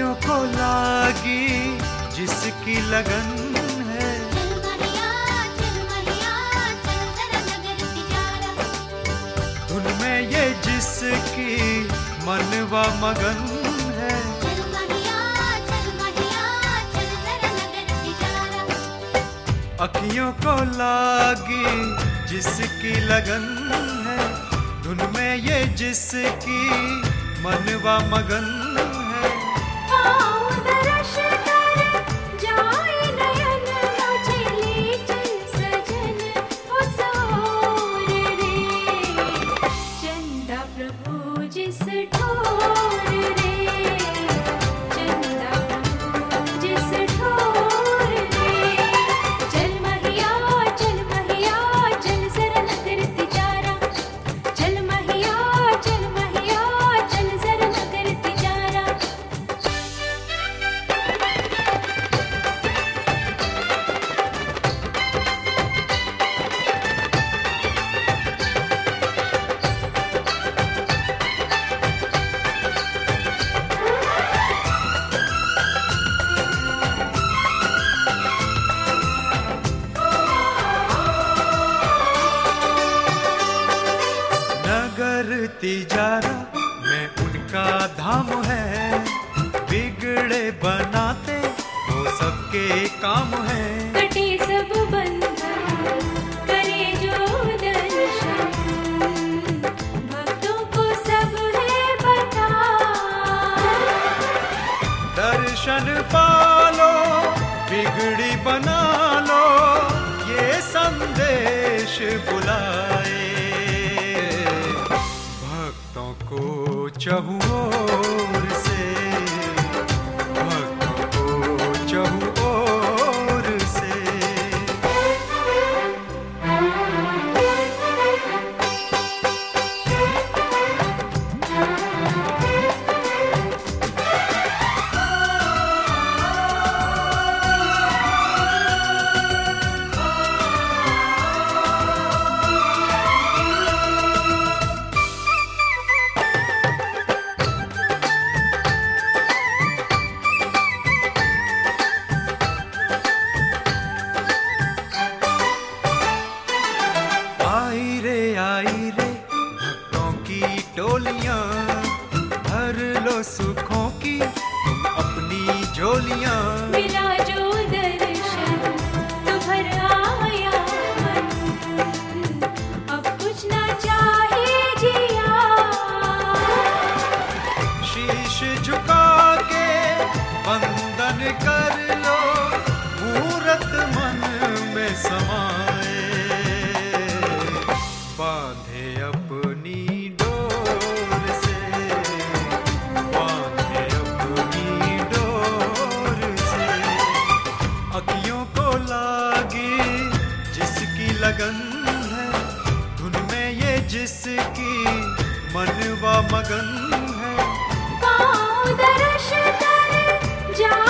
अखियों को लागी जिसकी लगन है, धुन में ये जिसकी मनवा मगन है। अखियों को लागी जिसकी लगन है, धुन में ये जिसकी मनवा मगन है। तिजारा में उनका धाम है, बिगड़े बनाते वो सबके काम है। कटे सब बंधन करे जो दर्शन, भक्तों को सब है बता। दर्शन पालो बिगड़ी बना लो, ये संदेश बुलाए को चहुँ ओर से, भक्तों को चहुँ ओर से। आई रे भक्तों की टोलियां, भर लो सुखों की तुम अपनी झोलियां। मिला जो दर्शन तो भर आया मन, अब कुछ ना चाहे जिया। शीश झुका के वंदन कर लो, मूरत मन में समाए। बांधे अपनी डोर से, बांधे अपनी डोर से। अखियों को लागी जिसकी लगन है, धुन में ये जिसकी मनवा मगन है। पाँव दर्श कर जा